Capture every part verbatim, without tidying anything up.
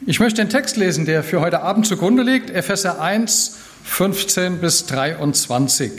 Ich möchte den Text lesen, der für heute Abend zugrunde liegt, Epheser eins, fünfzehn bis dreiundzwanzig.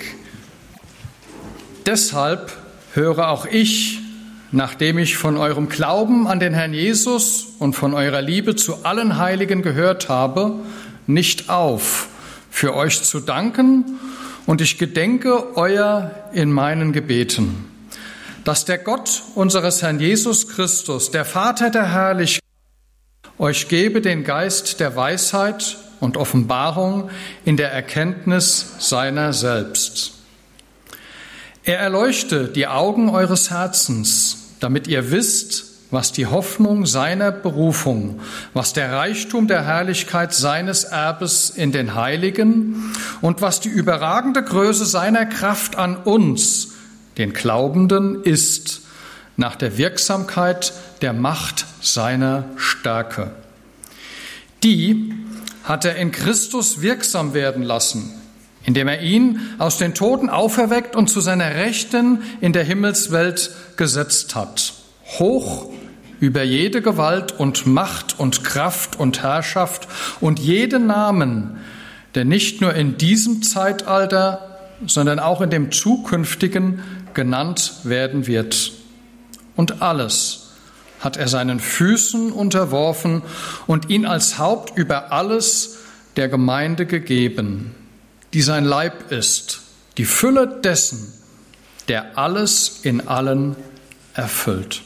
Deshalb höre auch ich, nachdem ich von eurem Glauben an den Herrn Jesus und von eurer Liebe zu allen Heiligen gehört habe, nicht auf, für euch zu danken, und ich gedenke euer in meinen Gebeten, dass der Gott unseres Herrn Jesus Christus, der Vater der Herrlichkeit, euch gebe den Geist der Weisheit und Offenbarung in der Erkenntnis seiner selbst. Er erleuchte die Augen eures Herzens, damit ihr wisst, was die Hoffnung seiner Berufung, was der Reichtum der Herrlichkeit seines Erbes in den Heiligen und was die überragende Größe seiner Kraft an uns, den Glaubenden, ist, nach der Wirksamkeit der Macht seiner Stärke. Die hat er in Christus wirksam werden lassen, indem er ihn aus den Toten auferweckt und zu seiner Rechten in der Himmelswelt gesetzt hat, hoch über jede Gewalt und Macht und Kraft und Herrschaft und jeden Namen, der nicht nur in diesem Zeitalter, sondern auch in dem zukünftigen genannt werden wird. Und alles hat er seinen Füßen unterworfen und ihn als Haupt über alles der Gemeinde gegeben, die sein Leib ist, die Fülle dessen, der alles in allen erfüllt.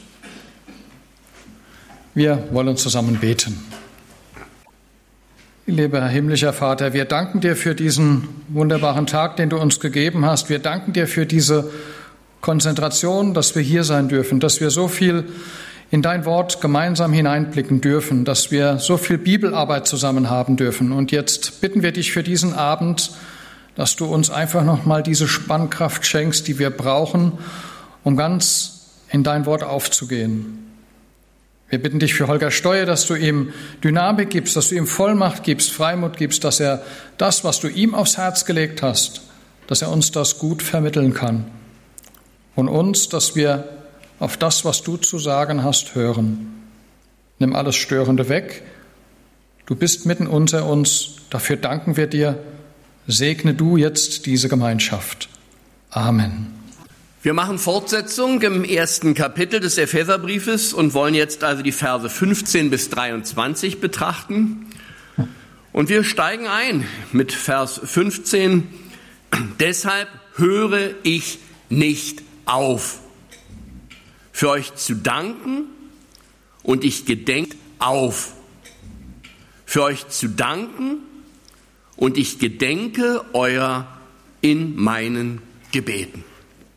Wir wollen zusammen beten. Lieber Herr himmlischer Vater, wir danken dir für diesen wunderbaren Tag, den du uns gegeben hast. Wir danken dir für diese Konzentration, dass wir hier sein dürfen, dass wir so viel in dein Wort gemeinsam hineinblicken dürfen, dass wir so viel Bibelarbeit zusammen haben dürfen. Und jetzt bitten wir dich für diesen Abend, dass du uns einfach nochmal diese Spannkraft schenkst, die wir brauchen, um ganz in dein Wort aufzugehen. Wir bitten dich für Holger Steuer, dass du ihm Dynamik gibst, dass du ihm Vollmacht gibst, Freimut gibst, dass er das, was du ihm aufs Herz gelegt hast, dass er uns das gut vermitteln kann. Und uns, dass wir auf das, was du zu sagen hast, hören. Nimm alles Störende weg. Du bist mitten unter uns. Dafür danken wir dir. Segne du jetzt diese Gemeinschaft. Amen. Wir machen Fortsetzung im ersten Kapitel des Epheserbriefes und wollen jetzt also die Verse fünfzehn bis dreiundzwanzig betrachten. Und wir steigen ein mit Vers fünfzehn. Deshalb höre ich nicht auf, für euch zu danken, und ich gedenke auf, für euch zu danken, und ich gedenke euer in meinen Gebeten.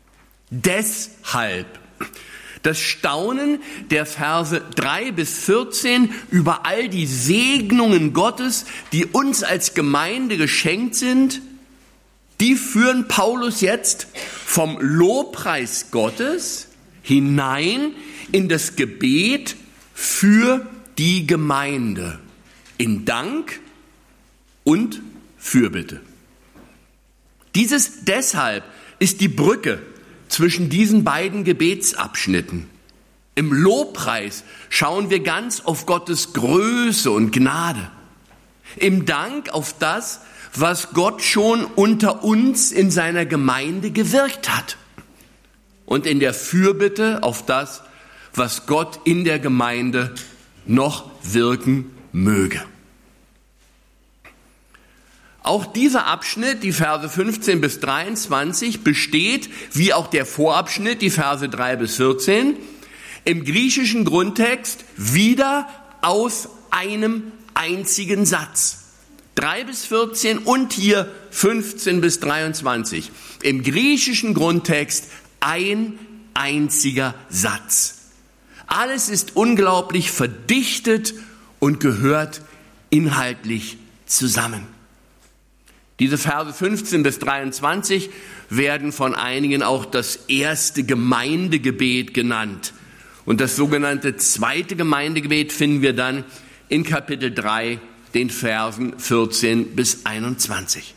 Deshalb das Staunen der Verse drei bis vierzehn über all die Segnungen Gottes, die uns als Gemeinde geschenkt sind, die führen Paulus jetzt vom Lobpreis Gottes hinein in das Gebet für die Gemeinde, in Dank und Fürbitte. Dieses Deshalb ist die Brücke zwischen diesen beiden Gebetsabschnitten. Im Lobpreis schauen wir ganz auf Gottes Größe und Gnade. Im Dank auf das, was Gott schon unter uns in seiner Gemeinde gewirkt hat. Und in der Fürbitte auf das, was Gott in der Gemeinde noch wirken möge. Auch dieser Abschnitt, die Verse fünfzehn bis dreiundzwanzig, besteht, wie auch der Vorabschnitt, die Verse drei bis vierzehn, im griechischen Grundtext wieder aus einem einzigen Satz. drei bis vierzehn und hier fünfzehn bis dreiundzwanzig. Im griechischen Grundtext ein einziger Satz. Alles ist unglaublich verdichtet und gehört inhaltlich zusammen. Diese Verse fünfzehn bis dreiundzwanzig werden von einigen auch das erste Gemeindegebet genannt. Und das sogenannte zweite Gemeindegebet finden wir dann in Kapitel drei, den Versen vierzehn bis einundzwanzig.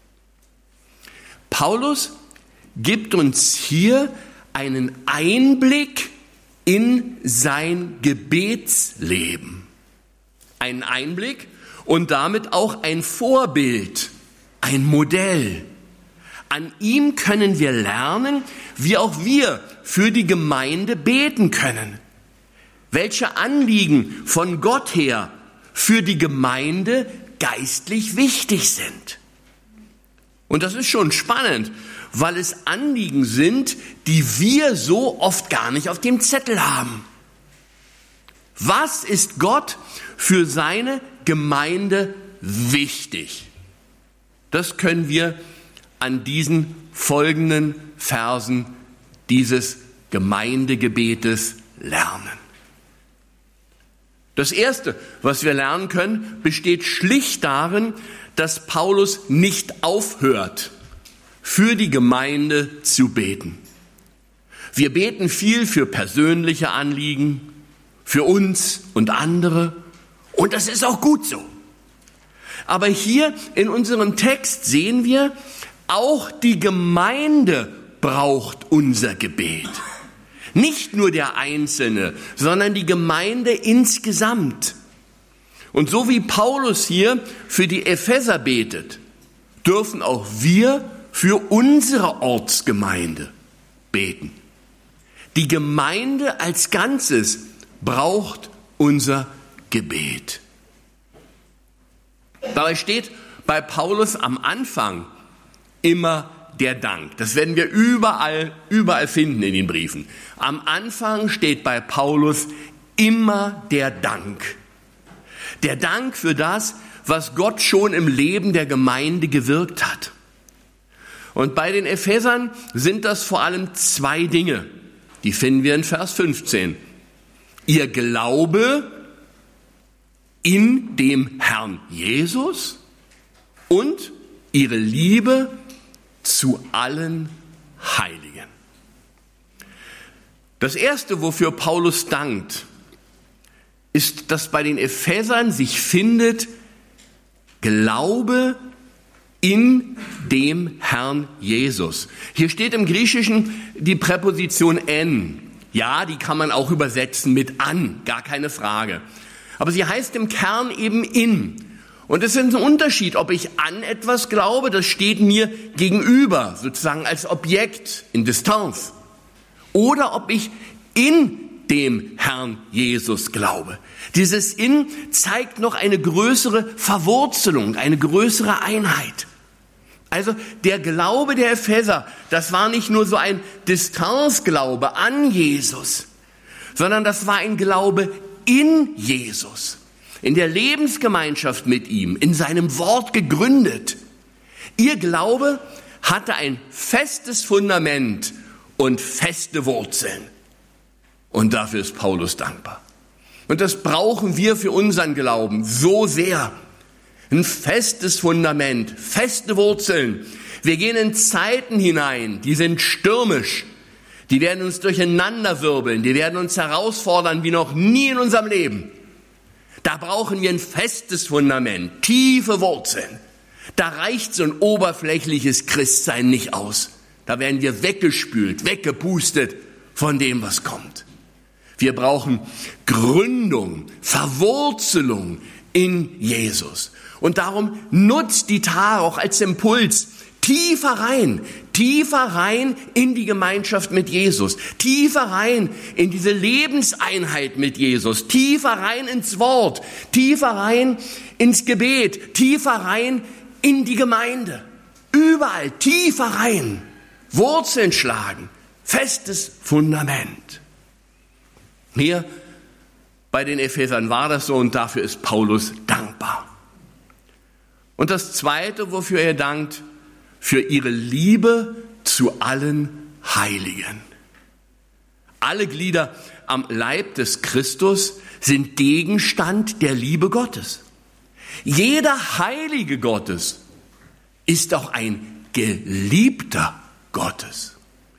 Paulus gibt uns hier einen Einblick in sein Gebetsleben. einen Einblick und damit auch ein Vorbild, ein Modell. An ihm können wir lernen, wie auch wir für die Gemeinde beten können. Welche Anliegen von Gott her für die Gemeinde geistlich wichtig sind. Und das ist schon spannend, weil es Anliegen sind, die wir so oft gar nicht auf dem Zettel haben. Was ist Gott für seine Gemeinde wichtig? Das können wir an diesen folgenden Versen dieses Gemeindegebetes lernen. Das Erste, was wir lernen können, besteht schlicht darin, dass Paulus nicht aufhört, für die Gemeinde zu beten. Wir beten viel für persönliche Anliegen, für uns und andere, und das ist auch gut so. Aber hier in unserem Text sehen wir, auch die Gemeinde braucht unser Gebet. Nicht nur der Einzelne, sondern die Gemeinde insgesamt. Und so wie Paulus hier für die Epheser betet, dürfen auch wir für unsere Ortsgemeinde beten. Die Gemeinde als Ganzes braucht unser Gebet. Dabei steht bei Paulus am Anfang immer der Dank. Das werden wir überall, überall finden in den Briefen. Am Anfang steht bei Paulus immer der Dank. Der Dank für das, was Gott schon im Leben der Gemeinde gewirkt hat. Und bei den Ephesern sind das vor allem zwei Dinge. Die finden wir in Vers fünfzehn. Ihr Glaube in dem Herrn Jesus und ihre Liebe zu allen Heiligen. Das Erste, wofür Paulus dankt, ist, dass bei den Ephesern sich findet, Glaube in dem Herrn Jesus. Hier steht im Griechischen die Präposition en. Ja, die kann man auch übersetzen mit an, gar keine Frage. Aber sie heißt im Kern eben in. Und es ist ein Unterschied, ob ich an etwas glaube, das steht mir gegenüber, sozusagen als Objekt in Distanz, oder ob ich in dem Herrn Jesus glaube. Dieses in zeigt noch eine größere Verwurzelung, eine größere Einheit. Also der Glaube der Epheser, das war nicht nur so ein Distanzglaube an Jesus, sondern das war ein Glaube in Jesus. In der Lebensgemeinschaft mit ihm, in seinem Wort gegründet. Ihr Glaube hatte ein festes Fundament und feste Wurzeln. Und dafür ist Paulus dankbar. Und das brauchen wir für unseren Glauben so sehr. Ein festes Fundament, feste Wurzeln. Wir gehen in Zeiten hinein, die sind stürmisch. Die werden uns durcheinanderwirbeln, die werden uns herausfordern wie noch nie in unserem Leben. Da brauchen wir ein festes Fundament, tiefe Wurzeln. Da reicht so ein oberflächliches Christsein nicht aus. Da werden wir weggespült, weggepustet von dem, was kommt. Wir brauchen Gründung, Verwurzelung in Jesus. Und darum nutzt die Tage auch als Impuls tiefer rein, tiefer rein in die Gemeinschaft mit Jesus, tiefer rein in diese Lebenseinheit mit Jesus, tiefer rein ins Wort, tiefer rein ins Gebet, tiefer rein in die Gemeinde. Überall tiefer rein, Wurzeln schlagen, festes Fundament. Hier bei den Ephesern war das so und dafür ist Paulus dankbar. Und das Zweite, wofür er dankt, für ihre Liebe zu allen Heiligen. Alle Glieder am Leib des Christus sind Gegenstand der Liebe Gottes. Jeder Heilige Gottes ist auch ein Geliebter Gottes.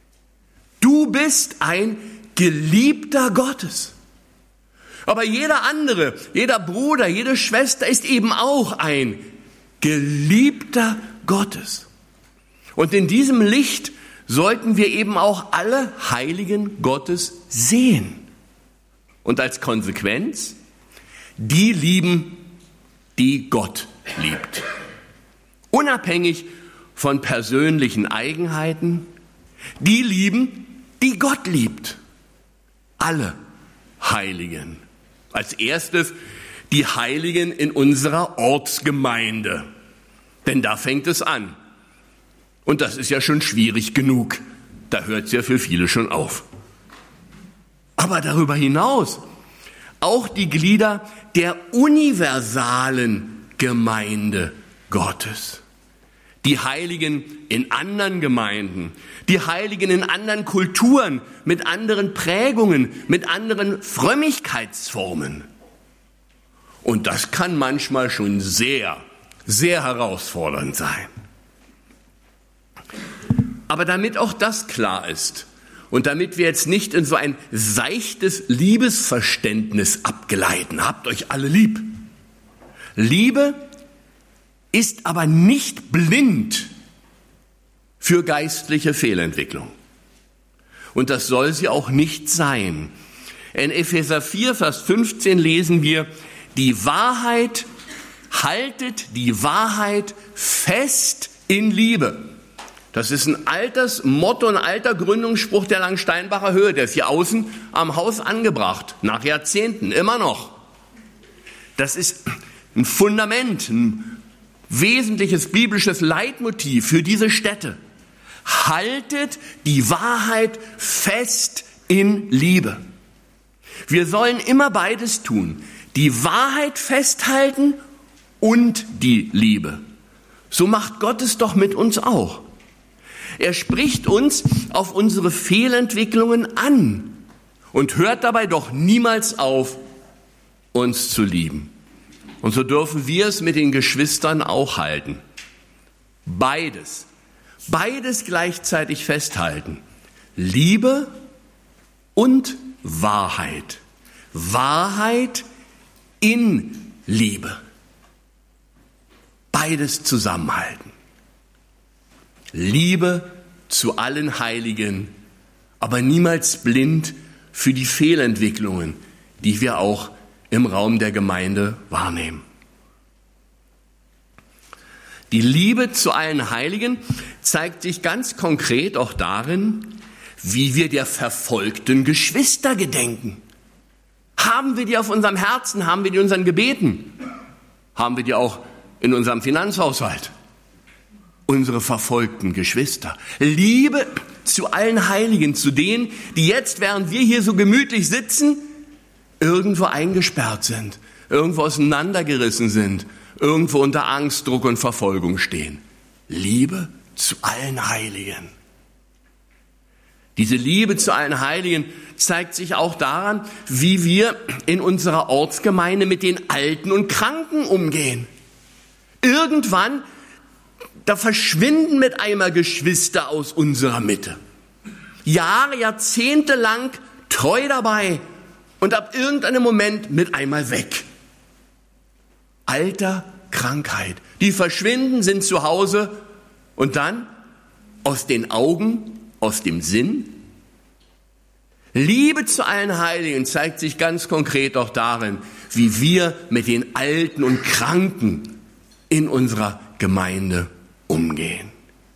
Du bist ein Geliebter Gottes. Aber jeder andere, jeder Bruder, jede Schwester ist eben auch ein Geliebter Gottes. Und in diesem Licht sollten wir eben auch alle Heiligen Gottes sehen. Und als Konsequenz, die lieben, die Gott liebt. Unabhängig von persönlichen Eigenheiten, die lieben, die Gott liebt. Alle Heiligen. Als erstes die Heiligen in unserer Ortsgemeinde. Denn da fängt es an. Und das ist ja schon schwierig genug. Da hört es ja für viele schon auf. Aber darüber hinaus auch die Glieder der universalen Gemeinde Gottes. Die Heiligen in anderen Gemeinden, die Heiligen in anderen Kulturen, mit anderen Prägungen, mit anderen Frömmigkeitsformen. Und das kann manchmal schon sehr, sehr herausfordernd sein. Aber damit auch das klar ist und damit wir jetzt nicht in so ein seichtes Liebesverständnis abgleiten, habt euch alle lieb. Liebe ist aber nicht blind für geistliche Fehlentwicklung. Und das soll sie auch nicht sein. In Epheser vier, Vers fünfzehn lesen wir, die Wahrheit, haltet die Wahrheit fest in Liebe. Das ist ein altes Motto, ein alter Gründungsspruch der Langsteinbacher Höhe. Der ist hier außen am Haus angebracht, nach Jahrzehnten, immer noch. Das ist ein Fundament, ein wesentliches biblisches Leitmotiv für diese Städte. Haltet die Wahrheit fest in Liebe. Wir sollen immer beides tun. Die Wahrheit festhalten und die Liebe. So macht Gott es doch mit uns auch. Er spricht uns auf unsere Fehlentwicklungen an und hört dabei doch niemals auf, uns zu lieben. Und so dürfen wir es mit den Geschwistern auch halten. Beides. Beides gleichzeitig festhalten. Liebe und Wahrheit. Wahrheit in Liebe. Beides zusammenhalten. Liebe zu allen Heiligen, aber niemals blind für die Fehlentwicklungen, die wir auch im Raum der Gemeinde wahrnehmen. Die Liebe zu allen Heiligen zeigt sich ganz konkret auch darin, wie wir der verfolgten Geschwister gedenken. Haben wir die auf unserem Herzen? Haben wir die in unseren Gebeten? Haben wir die auch in unserem Finanzhaushalt? Unsere verfolgten Geschwister. Liebe zu allen Heiligen, zu denen, die jetzt, während wir hier so gemütlich sitzen, irgendwo eingesperrt sind, irgendwo auseinandergerissen sind, irgendwo unter Angst, Druck und Verfolgung stehen. Liebe zu allen Heiligen. Diese Liebe zu allen Heiligen zeigt sich auch daran, wie wir in unserer Ortsgemeinde mit den Alten und Kranken umgehen. Irgendwann, da verschwinden mit einmal Geschwister aus unserer Mitte. Jahre, Jahrzehnte lang treu dabei und ab irgendeinem Moment mit einmal weg. Alter, Krankheit. Die verschwinden, sind zu Hause und dann aus den Augen, aus dem Sinn. Liebe zu allen Heiligen zeigt sich ganz konkret auch darin, wie wir mit den Alten und Kranken in unserer Gemeinde umgehen.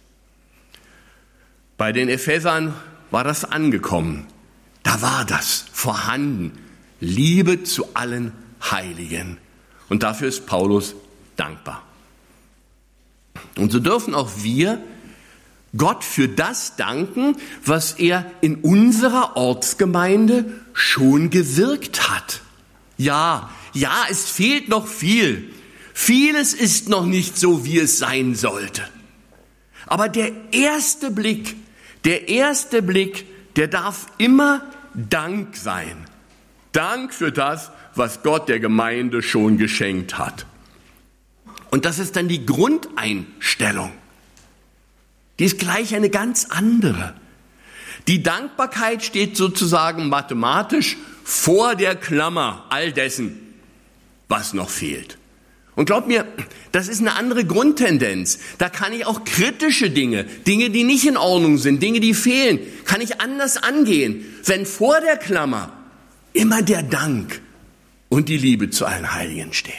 Bei den Ephesern war das angekommen. Da war das vorhanden. Liebe zu allen Heiligen. Und dafür ist Paulus dankbar. Und so dürfen auch wir Gott für das danken, was er in unserer Ortsgemeinde schon gewirkt hat. Ja, ja, es fehlt noch viel. Vieles ist noch nicht so, wie es sein sollte. Aber der erste Blick, der erste Blick, der darf immer Dank sein. Dank für das, was Gott der Gemeinde schon geschenkt hat. Und das ist dann die Grundeinstellung. Die ist gleich eine ganz andere. Die Dankbarkeit steht sozusagen mathematisch vor der Klammer all dessen, was noch fehlt. Und glaubt mir, das ist eine andere Grundtendenz. Da kann ich auch kritische Dinge, Dinge, die nicht in Ordnung sind, Dinge, die fehlen, kann ich anders angehen, wenn vor der Klammer immer der Dank und die Liebe zu allen Heiligen stehen.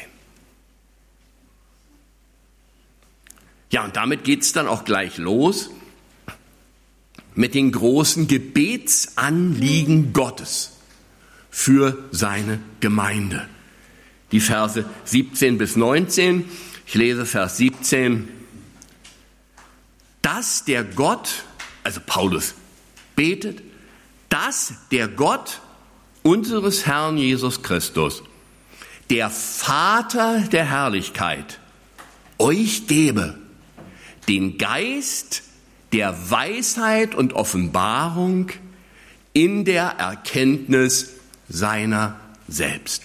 Ja, und damit geht es dann auch gleich los mit den großen Gebetsanliegen Gottes für seine Gemeinde. Die Verse siebzehn bis neunzehn, ich lese Vers siebzehn. Dass der Gott, also Paulus betet, dass der Gott unseres Herrn Jesus Christus, der Vater der Herrlichkeit, euch gebe den Geist der Weisheit und Offenbarung in der Erkenntnis seiner selbst.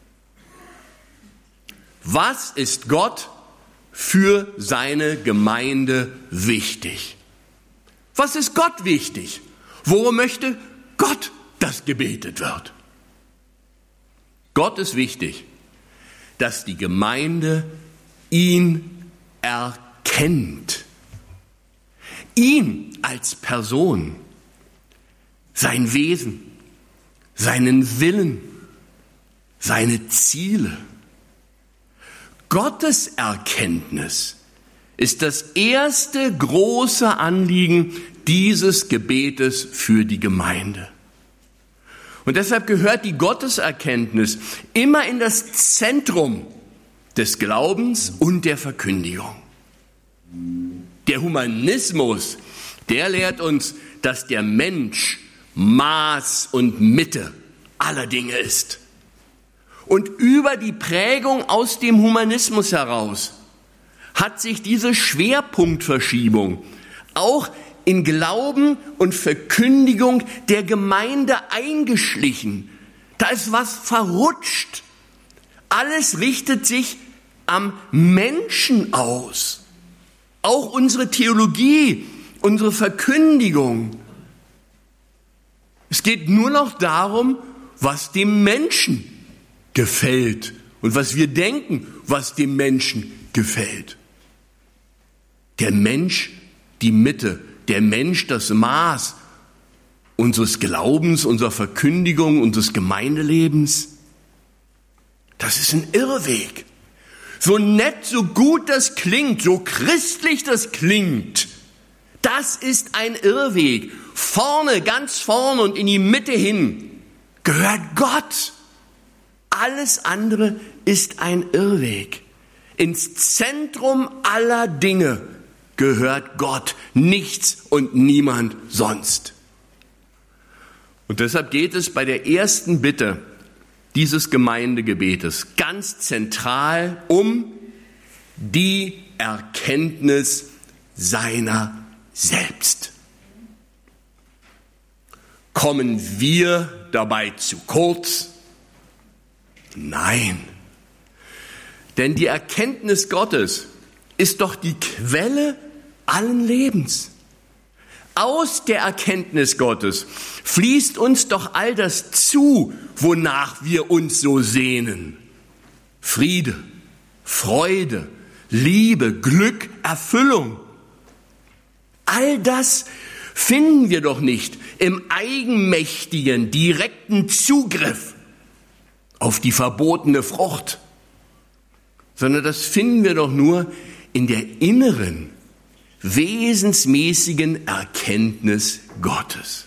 Was ist Gott für seine Gemeinde wichtig? Was ist Gott wichtig? Worum möchte Gott, dass gebetet wird? Gott ist wichtig, dass die Gemeinde ihn erkennt. Ihn als Person, sein Wesen, seinen Willen, seine Ziele. Gottes Erkenntnis ist das erste große Anliegen dieses Gebetes für die Gemeinde. Und deshalb gehört die Gotteserkenntnis immer in das Zentrum des Glaubens und der Verkündigung. Der Humanismus, der lehrt uns, dass der Mensch Maß und Mitte aller Dinge ist. Und über die Prägung aus dem Humanismus heraus hat sich diese Schwerpunktverschiebung auch in Glauben und Verkündigung der Gemeinde eingeschlichen. Da ist was verrutscht. Alles richtet sich am Menschen aus. Auch unsere Theologie, unsere Verkündigung. Es geht nur noch darum, was dem Menschen gefällt und was wir denken, was dem Menschen gefällt. Der Mensch, die Mitte, der Mensch, das Maß unseres Glaubens, unserer Verkündigung, unseres Gemeindelebens. Das ist ein Irrweg. So nett, so gut das klingt, so christlich das klingt, das ist ein Irrweg. Vorne, ganz vorne und in die Mitte hin gehört Gott. Alles andere ist ein Irrweg. Ins Zentrum aller Dinge gehört Gott, nichts und niemand sonst. Und deshalb geht es bei der ersten Bitte dieses Gemeindegebetes ganz zentral um die Erkenntnis seiner selbst. Kommen wir dabei zu kurz? Nein. Denn die Erkenntnis Gottes ist doch die Quelle allen Lebens. Aus der Erkenntnis Gottes fließt uns doch all das zu, wonach wir uns so sehnen. Friede, Freude, Liebe, Glück, Erfüllung. All das finden wir doch nicht im eigenmächtigen, direkten Zugriff auf die verbotene Frucht, sondern das finden wir doch nur in der inneren, wesensmäßigen Erkenntnis Gottes.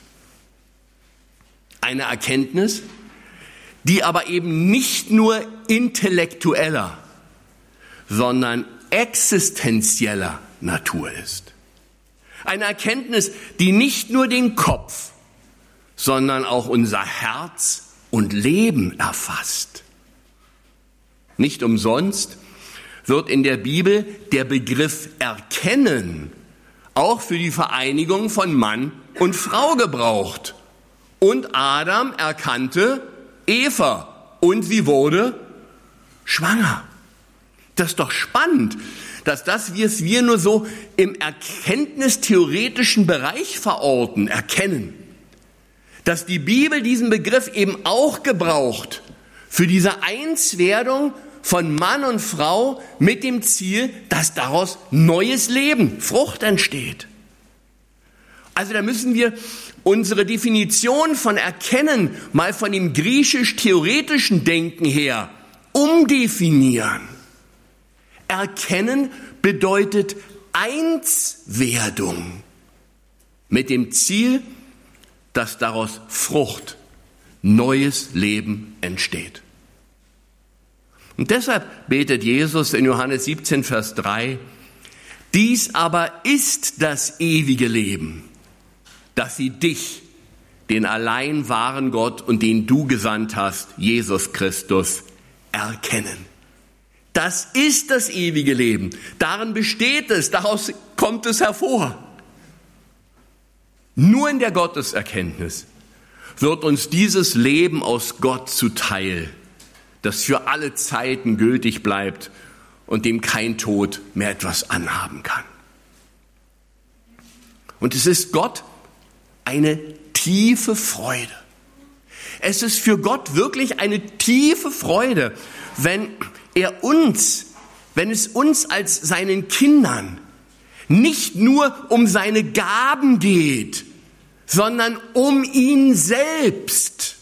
Eine Erkenntnis, die aber eben nicht nur intellektueller, sondern existenzieller Natur ist. Eine Erkenntnis, die nicht nur den Kopf, sondern auch unser Herz und Leben erfasst. Nicht umsonst wird in der Bibel der Begriff erkennen auch für die Vereinigung von Mann und Frau gebraucht. Und Adam erkannte Eva und sie wurde schwanger. Das ist doch spannend, dass das was wir nur so im erkenntnistheoretischen Bereich verorten, erkennen. Dass die Bibel diesen Begriff eben auch gebraucht für diese Einswerdung von Mann und Frau mit dem Ziel, dass daraus neues Leben, Frucht entsteht. Also da müssen wir unsere Definition von Erkennen mal von dem griechisch-theoretischen Denken her umdefinieren. Erkennen bedeutet Einswerdung mit dem Ziel, dass daraus Frucht, neues Leben entsteht. Und deshalb betet Jesus in Johannes siebzehn, Vers drei, dies aber ist das ewige Leben, dass sie dich, den allein wahren Gott und den du gesandt hast, Jesus Christus, erkennen. Das ist das ewige Leben. Darin besteht es, daraus kommt es hervor. Nur in der Gotteserkenntnis wird uns dieses Leben aus Gott zuteil, das für alle Zeiten gültig bleibt und dem kein Tod mehr etwas anhaben kann. Und es ist Gott eine tiefe Freude. Es ist für Gott wirklich eine tiefe Freude, wenn er uns, wenn es uns als seinen Kindern nicht nur um seine Gaben geht, sondern um ihn selbst.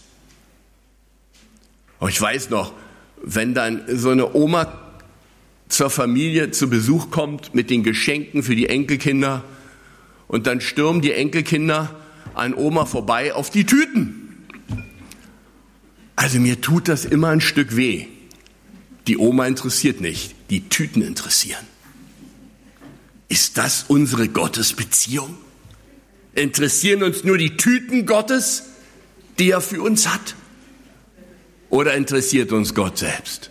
Oh, ich weiß noch, wenn dann so eine Oma zur Familie zu Besuch kommt mit den Geschenken für die Enkelkinder und dann stürmen die Enkelkinder an Oma vorbei auf die Tüten. Also mir tut das immer ein Stück weh. Die Oma interessiert nicht, die Tüten interessieren. Ist das unsere Gottesbeziehung? Interessieren uns nur die Tüten Gottes, die er für uns hat? Oder interessiert uns Gott selbst?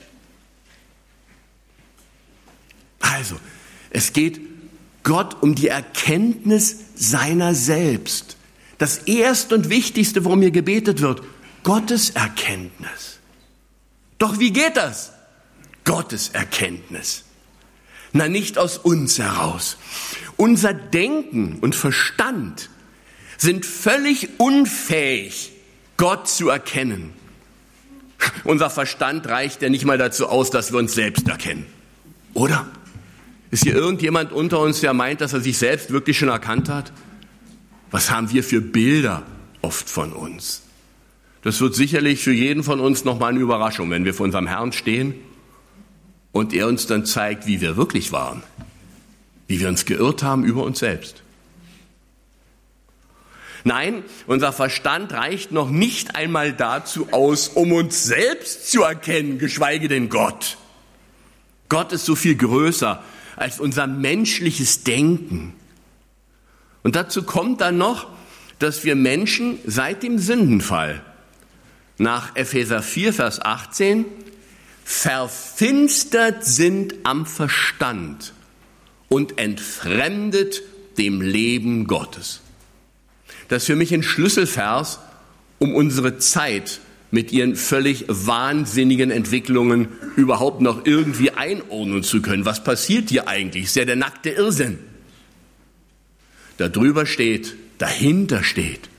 Also, es geht Gott um die Erkenntnis seiner selbst. Das Erste und Wichtigste, worum hier gebetet wird, Gottes Erkenntnis. Doch wie geht das? Gottes Erkenntnis. Na, nicht aus uns heraus. Unser Denken und Verstand sind völlig unfähig, Gott zu erkennen. Unser Verstand reicht ja nicht mal dazu aus, dass wir uns selbst erkennen. Oder? Ist hier irgendjemand unter uns, der meint, dass er sich selbst wirklich schon erkannt hat? Was haben wir für Bilder oft von uns? Das wird sicherlich für jeden von uns nochmal eine Überraschung, wenn wir vor unserem Herrn stehen und er uns dann zeigt, wie wir wirklich waren, wie wir uns geirrt haben über uns selbst. Nein, unser Verstand reicht noch nicht einmal dazu aus, um uns selbst zu erkennen, geschweige denn Gott. Gott ist so viel größer als unser menschliches Denken. Und dazu kommt dann noch, dass wir Menschen seit dem Sündenfall nach Epheser vier, Vers achtzehn verfinstert sind am Verstand und entfremdet dem Leben Gottes. Das ist für mich ein Schlüsselvers, um unsere Zeit mit ihren völlig wahnsinnigen Entwicklungen überhaupt noch irgendwie einordnen zu können. Was passiert hier eigentlich? Ist ja der nackte Irrsinn. Da drüber steht, dahinter steht,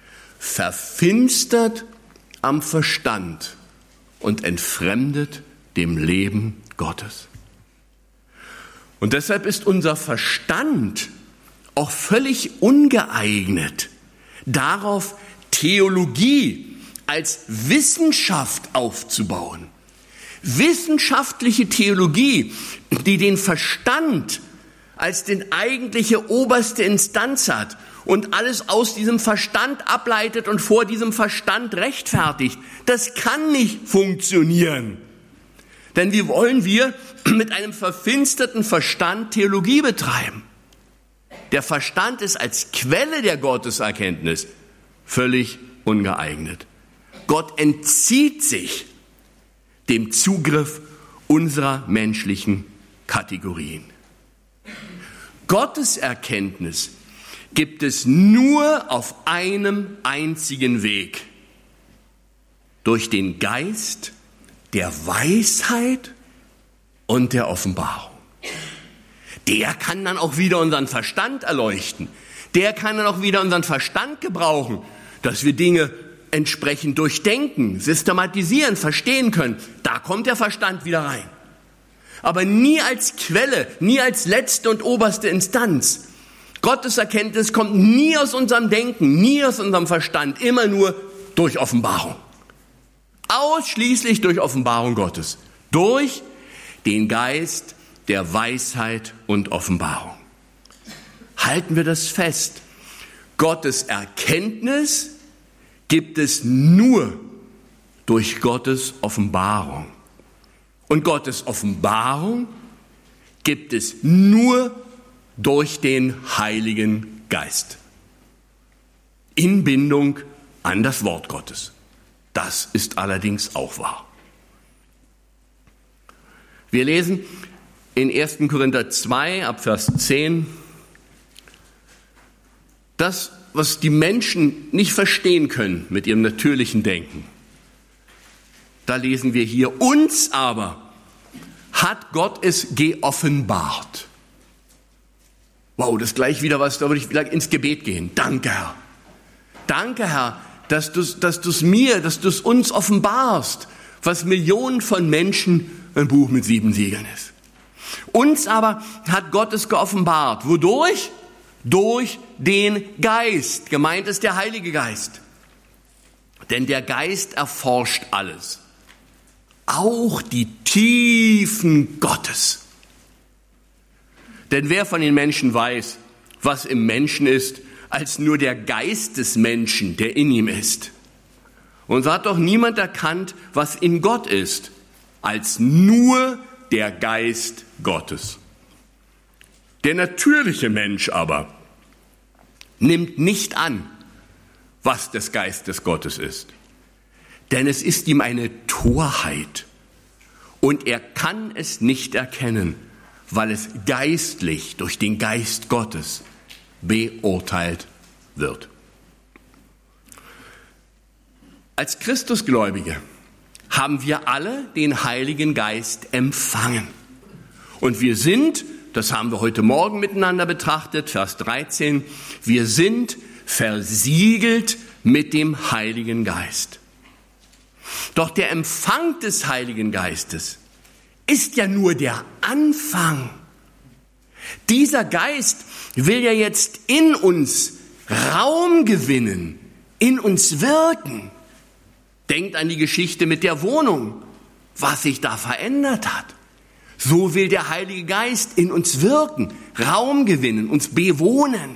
verfinstert am Verstand und entfremdet dem Leben Gottes. Und deshalb ist unser Verstand auch völlig ungeeignet, darauf Theologie als Wissenschaft aufzubauen. Wissenschaftliche Theologie, die den Verstand als den eigentliche oberste Instanz hat und alles aus diesem Verstand ableitet und vor diesem Verstand rechtfertigt, das kann nicht funktionieren. Denn wie wollen wir mit einem verfinsterten Verstand Theologie betreiben? Der Verstand ist als Quelle der Gotteserkenntnis völlig ungeeignet. Gott entzieht sich dem Zugriff unserer menschlichen Kategorien. Gottes Erkenntnis gibt es nur auf einem einzigen Weg. Durch den Geist der Weisheit und der Offenbarung. Der kann dann auch wieder unseren Verstand erleuchten. Der kann dann auch wieder unseren Verstand gebrauchen, dass wir Dinge entsprechend durchdenken, systematisieren, verstehen können. Da kommt der Verstand wieder rein. Aber nie als Quelle, nie als letzte und oberste Instanz. Gotteserkenntnis kommt nie aus unserem Denken, nie aus unserem Verstand, immer nur durch Offenbarung. Ausschließlich durch Offenbarung Gottes. Durch den Geist der Weisheit und Offenbarung. Halten wir das fest. Gottes Erkenntnis gibt es nur durch Gottes Offenbarung. Und Gottes Offenbarung gibt es nur durch den Heiligen Geist. In Bindung an das Wort Gottes. Das ist allerdings auch wahr. Wir lesen in ersten Korinther zwei, ab Vers zehn, das, was die Menschen nicht verstehen können mit ihrem natürlichen Denken. Da lesen wir hier, uns aber hat Gott es geoffenbart. Wow, das ist gleich wieder was, da würde ich vielleicht ins Gebet gehen. Danke, Herr. Danke, Herr, dass du es dass du's mir, dass du es uns offenbarst, was Millionen von Menschen ein Buch mit sieben Siegeln ist. Uns aber hat Gott es geoffenbart. Wodurch? Durch den Geist. Gemeint ist der Heilige Geist. Denn der Geist erforscht alles. Auch die Tiefen Gottes. Denn wer von den Menschen weiß, was im Menschen ist, als nur der Geist des Menschen, der in ihm ist? Und so hat doch niemand erkannt, was in Gott ist, als nur der Geist Gottes. Der natürliche Mensch aber nimmt nicht an, was des Geistes Gottes ist. Denn es ist ihm eine Torheit und er kann es nicht erkennen, weil es geistlich durch den Geist Gottes beurteilt wird. Als Christusgläubige haben wir alle den Heiligen Geist empfangen. Und wir sind, das haben wir heute Morgen miteinander betrachtet, Vers dreizehn, wir sind versiegelt mit dem Heiligen Geist. Doch der Empfang des Heiligen Geistes ist ja nur der Anfang. Dieser Geist will ja jetzt in uns Raum gewinnen, in uns wirken. Denkt an die Geschichte mit der Wohnung, was sich da verändert hat. So will der Heilige Geist in uns wirken, Raum gewinnen, uns bewohnen.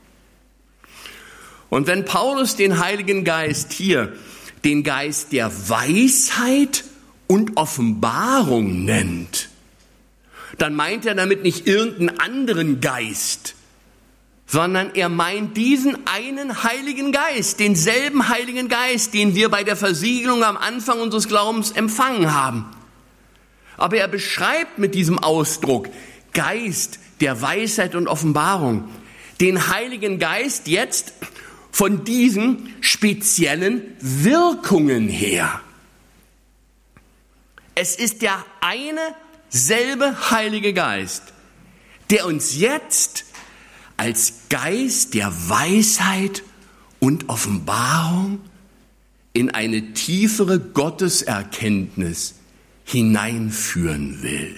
Und wenn Paulus den Heiligen Geist hier den Geist der Weisheit und Offenbarung nennt, dann meint er damit nicht irgendeinen anderen Geist, sondern er meint diesen einen Heiligen Geist, denselben Heiligen Geist, den wir bei der Versiegelung am Anfang unseres Glaubens empfangen haben. Aber er beschreibt mit diesem Ausdruck Geist der Weisheit und Offenbarung den Heiligen Geist jetzt von diesen speziellen Wirkungen her. Es ist der eine selbe Heilige Geist, der uns jetzt als Geist der Weisheit und Offenbarung in eine tiefere Gotteserkenntnis hineinführen will.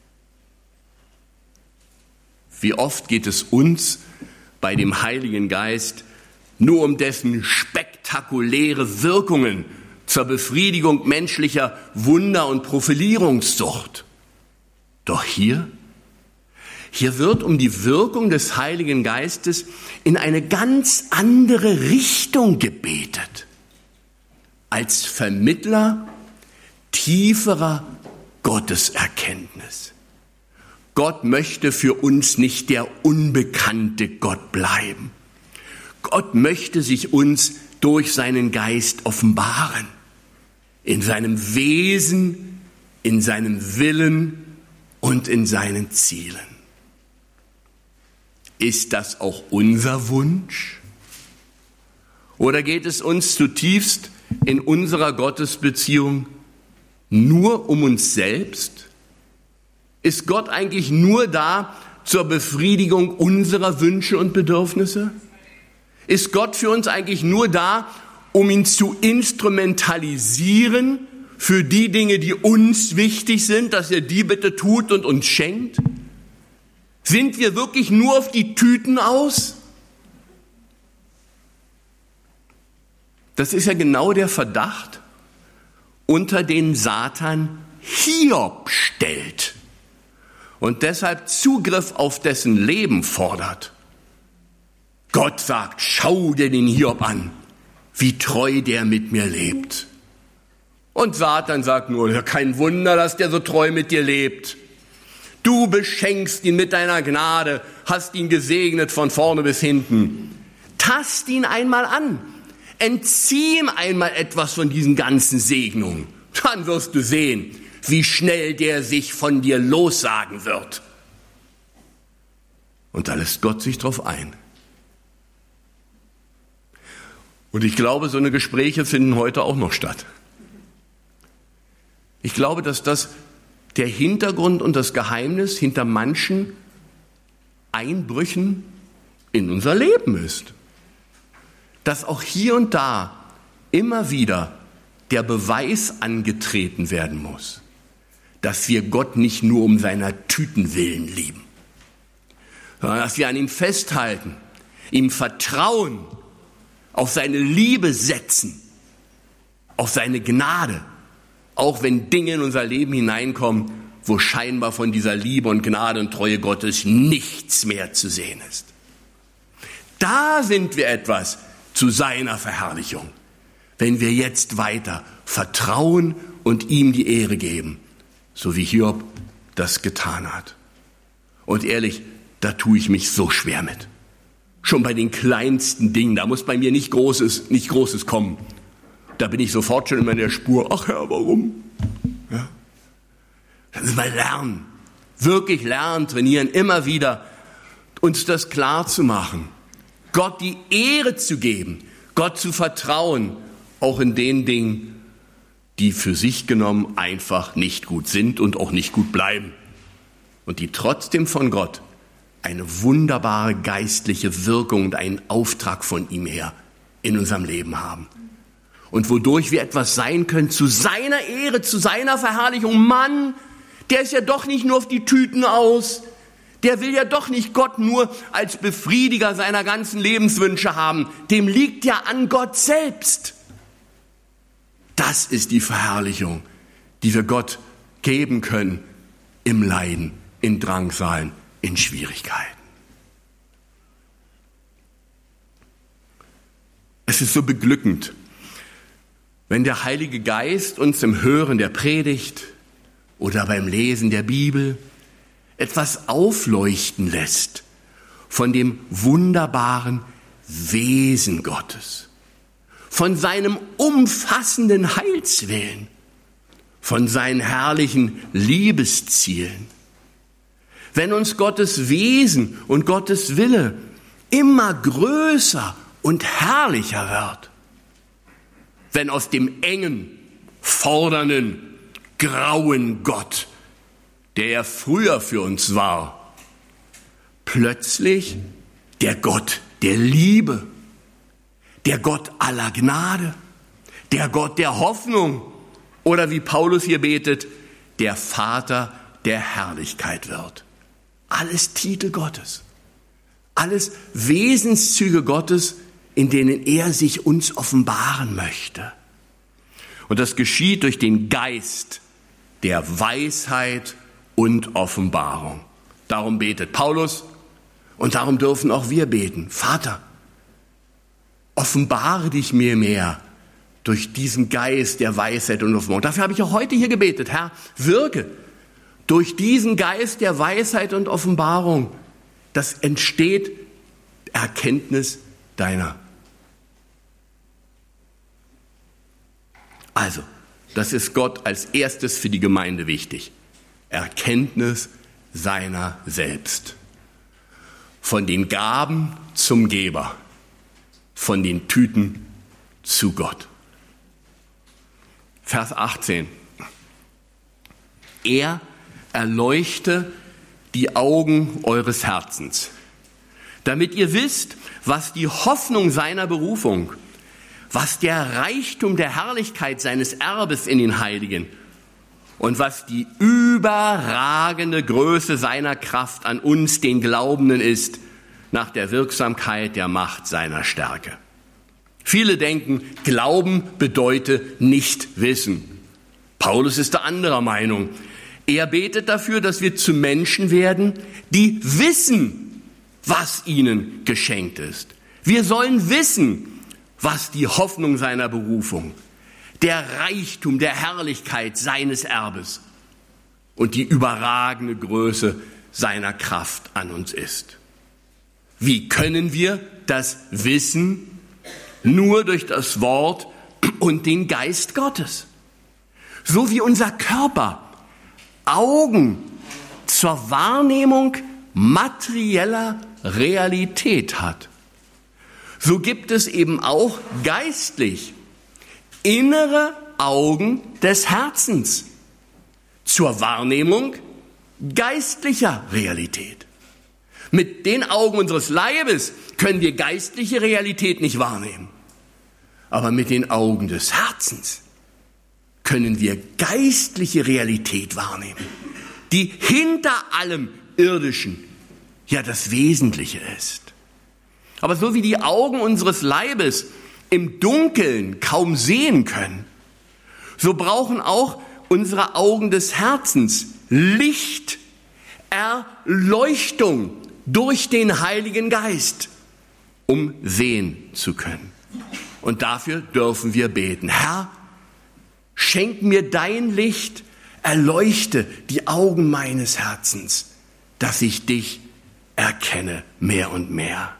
Wie oft geht es uns bei dem Heiligen Geist nur um dessen spektakuläre Wirkungen zur Befriedigung menschlicher Wunder- und Profilierungssucht. Doch hier, hier wird um die Wirkung des Heiligen Geistes in eine ganz andere Richtung gebetet. Als Vermittler tieferer Gotteserkenntnis. Gott möchte für uns nicht der unbekannte Gott bleiben. Gott möchte sich uns durch seinen Geist offenbaren. In seinem Wesen, in seinem Willen und in seinen Zielen. Ist das auch unser Wunsch? Oder geht es uns zutiefst in unserer Gottesbeziehung nur um uns selbst? Ist Gott eigentlich nur da zur Befriedigung unserer Wünsche und Bedürfnisse? Ist Gott für uns eigentlich nur da, um ihn zu instrumentalisieren für die Dinge, die uns wichtig sind, dass er die bitte tut und uns schenkt? Sind wir wirklich nur auf die Tüten aus? Das ist ja genau der Verdacht, unter den Satan Hiob stellt und deshalb Zugriff auf dessen Leben fordert. Gott sagt, schau dir den Hiob an, wie treu der mit mir lebt. Und Satan sagt nur, ja, kein Wunder, dass der so treu mit dir lebt. Du beschenkst ihn mit deiner Gnade, hast ihn gesegnet von vorne bis hinten. Tast ihn einmal an, entzieh ihm einmal etwas von diesen ganzen Segnungen. Dann wirst du sehen, wie schnell der sich von dir lossagen wird. Und da lässt Gott sich drauf ein. Und ich glaube, so eine Gespräche finden heute auch noch statt. Ich glaube, dass das der Hintergrund und das Geheimnis hinter manchen Einbrüchen in unser Leben ist. Dass auch hier und da immer wieder der Beweis angetreten werden muss, dass wir Gott nicht nur um seiner Tüten willen lieben, sondern dass wir an ihm festhalten, ihm vertrauen, auf seine Liebe setzen, auf seine Gnade, auch wenn Dinge in unser Leben hineinkommen, wo scheinbar von dieser Liebe und Gnade und Treue Gottes nichts mehr zu sehen ist. Da sind wir etwas zu seiner Verherrlichung, wenn wir jetzt weiter vertrauen und ihm die Ehre geben, so wie Hiob das getan hat. Und ehrlich, da tue ich mich so schwer mit. Schon bei den kleinsten Dingen, da muss bei mir nicht Großes, nicht Großes kommen. Da bin ich sofort schon immer in der Spur, ach Herr, warum? Ja. Das müssen wir lernen, wirklich lernen, trainieren, immer wieder uns das klar zu machen. Gott die Ehre zu geben, Gott zu vertrauen, auch in den Dingen, die für sich genommen einfach nicht gut sind und auch nicht gut bleiben. Und die trotzdem von Gott eine wunderbare geistliche Wirkung und einen Auftrag von ihm her in unserem Leben haben. Und wodurch wir etwas sein können zu seiner Ehre, zu seiner Verherrlichung. Mann, der ist ja doch nicht nur auf die Tüten aus. Der will ja doch nicht Gott nur als Befriediger seiner ganzen Lebenswünsche haben. Dem liegt ja an Gott selbst. Das ist die Verherrlichung, die wir Gott geben können im Leiden, in Drangsalen, in Schwierigkeiten. Es ist so beglückend, wenn der Heilige Geist uns im Hören der Predigt oder beim Lesen der Bibel etwas aufleuchten lässt von dem wunderbaren Wesen Gottes, von seinem umfassenden Heilswillen, von seinen herrlichen Liebeszielen. Wenn uns Gottes Wesen und Gottes Wille immer größer und herrlicher wird, wenn aus dem engen, fordernden, grauen Gott, der ja früher für uns war, plötzlich der Gott der Liebe, der Gott aller Gnade, der Gott der Hoffnung oder wie Paulus hier betet, der Vater der Herrlichkeit wird. Alles Titel Gottes, alles Wesenszüge Gottes, in denen er sich uns offenbaren möchte. Und das geschieht durch den Geist der Weisheit und Offenbarung. Darum betet Paulus und darum dürfen auch wir beten. Vater, offenbare dich mir mehr durch diesen Geist der Weisheit und Offenbarung. Dafür habe ich auch heute hier gebetet. Herr, wirke durch diesen Geist der Weisheit und Offenbarung. Das entsteht Erkenntnis deiner. Also, das ist Gott als erstes für die Gemeinde wichtig. Erkenntnis seiner selbst. Von den Gaben zum Geber. Von den Tüten zu Gott. Vers achtzehn. Er erleuchte die Augen eures Herzens, damit ihr wisst, was die Hoffnung seiner Berufung, was der Reichtum der Herrlichkeit seines Erbes in den Heiligen und was die überragende Größe seiner Kraft an uns, den Glaubenden, ist, nach der Wirksamkeit der Macht seiner Stärke. Viele denken, Glauben bedeute nicht wissen. Paulus ist der anderer Meinung. Er betet dafür, dass wir zu Menschen werden, die wissen, was ihnen geschenkt ist. Wir sollen wissen, was die Hoffnung seiner Berufung, der Reichtum der Herrlichkeit seines Erbes und die überragende Größe seiner Kraft an uns ist. Wie können wir das wissen? Nur durch das Wort und den Geist Gottes. So wie unser Körper Augen zur Wahrnehmung materieller Realität hat, so gibt es eben auch geistlich innere Augen des Herzens zur Wahrnehmung geistlicher Realität. Mit den Augen unseres Leibes können wir geistliche Realität nicht wahrnehmen. Aber mit den Augen des Herzens können wir geistliche Realität wahrnehmen, die hinter allem Irdischen ja das Wesentliche ist. Aber so wie die Augen unseres Leibes im Dunkeln kaum sehen können, so brauchen auch unsere Augen des Herzens Licht, Erleuchtung durch den Heiligen Geist, um sehen zu können. Und dafür dürfen wir beten. Herr, schenk mir dein Licht, erleuchte die Augen meines Herzens, dass ich dich erkenne mehr und mehr.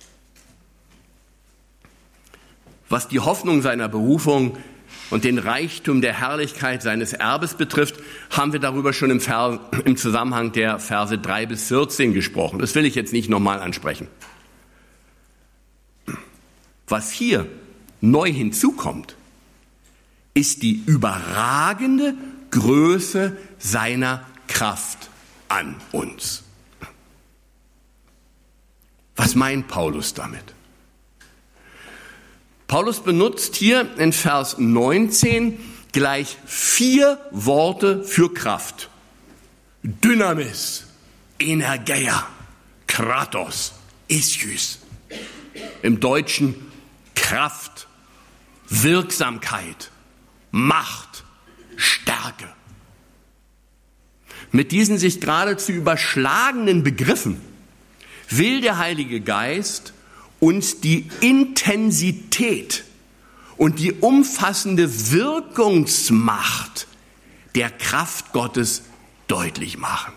Was die Hoffnung seiner Berufung und den Reichtum der Herrlichkeit seines Erbes betrifft, haben wir darüber schon im, Vers, im Zusammenhang der Verse drei bis vierzehn gesprochen. Das will ich jetzt nicht nochmal ansprechen. Was hier neu hinzukommt, ist die überragende Größe seiner Kraft an uns. Was meint Paulus damit? Paulus benutzt hier in Vers neunzehn gleich vier Worte für Kraft. Dynamis, Energeia, Kratos, Ischys. Im Deutschen Kraft, Wirksamkeit, Macht, Stärke. Mit diesen sich geradezu überschlagenen Begriffen will der Heilige Geist uns die Intensität und die umfassende Wirkungsmacht der Kraft Gottes deutlich machen.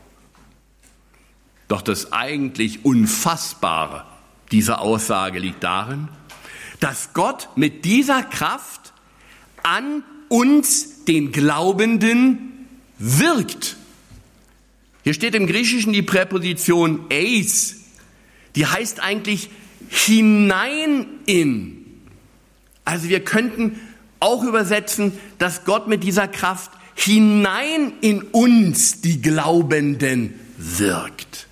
Doch das eigentlich Unfassbare dieser Aussage liegt darin, dass Gott mit dieser Kraft an uns, den Glaubenden, wirkt. Hier steht im Griechischen die Präposition eis, die heißt eigentlich hinein in. Also wir könnten auch übersetzen, dass Gott mit dieser Kraft hinein in uns, die Glaubenden, wirkt.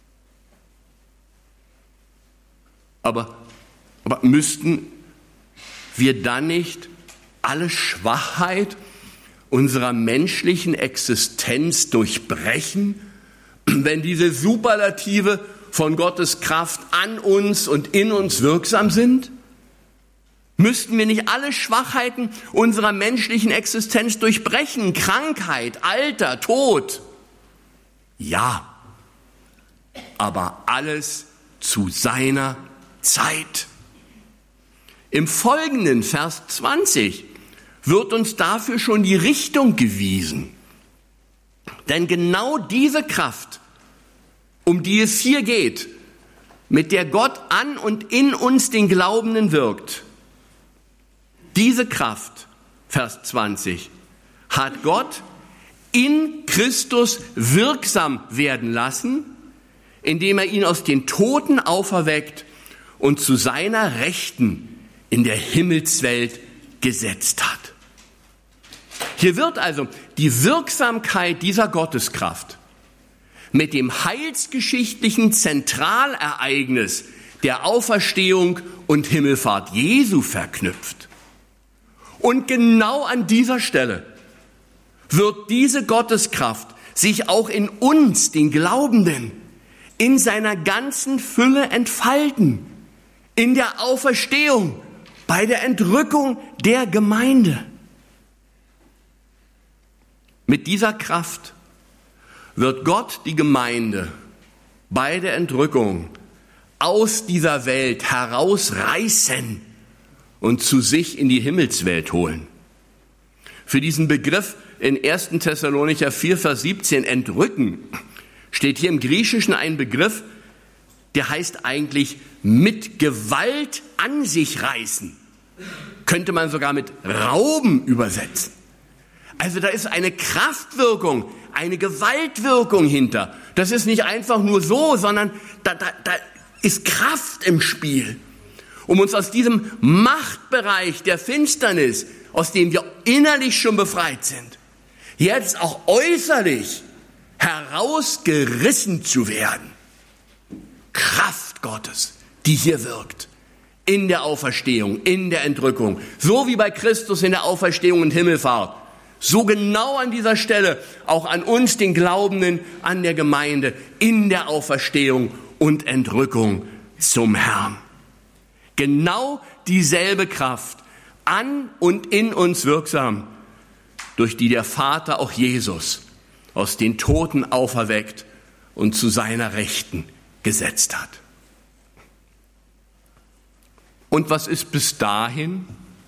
Aber, aber müssten wir dann nicht alle Schwachheit unserer menschlichen Existenz durchbrechen, wenn diese Superlative von Gottes Kraft an uns und in uns wirksam sind? Müssten wir nicht alle Schwachheiten unserer menschlichen Existenz durchbrechen? Krankheit, Alter, Tod? Ja, aber alles zu seiner Zeit. Im folgenden Vers zwanzig wird uns dafür schon die Richtung gewiesen. Denn genau diese Kraft, um die es hier geht, mit der Gott an und in uns den Glaubenden wirkt, diese Kraft, Vers zwanzig, hat Gott in Christus wirksam werden lassen, indem er ihn aus den Toten auferweckt und zu seiner Rechten in der Himmelswelt gesetzt hat. Hier wird also die Wirksamkeit dieser Gotteskraft mit dem heilsgeschichtlichen Zentralereignis der Auferstehung und Himmelfahrt Jesu verknüpft. Und genau an dieser Stelle wird diese Gotteskraft sich auch in uns, den Glaubenden, in seiner ganzen Fülle entfalten, in der Auferstehung, bei der Entrückung der Gemeinde. Mit dieser Kraft wird Gott die Gemeinde bei der Entrückung aus dieser Welt herausreißen und zu sich in die Himmelswelt holen. Für diesen Begriff in erster Thessalonicher vier, Vers siebzehn, entrücken, steht hier im Griechischen ein Begriff, der heißt eigentlich mit Gewalt an sich reißen. Könnte man sogar mit rauben übersetzen. Also da ist eine Kraftwirkung, eine Gewaltwirkung hinter. Das ist nicht einfach nur so, sondern da, da, da ist Kraft im Spiel, um uns aus diesem Machtbereich der Finsternis, aus dem wir innerlich schon befreit sind, jetzt auch äußerlich herausgerissen zu werden. Kraft Gottes, die hier wirkt, in der Auferstehung, in der Entrückung, so wie bei Christus in der Auferstehung und Himmelfahrt, so genau an dieser Stelle auch an uns, den Glaubenden, an der Gemeinde, in der Auferstehung und Entrückung zum Herrn. Genau dieselbe Kraft, an und in uns wirksam, durch die der Vater auch Jesus aus den Toten auferweckt und zu seiner Rechten gesetzt hat. Und was ist bis dahin?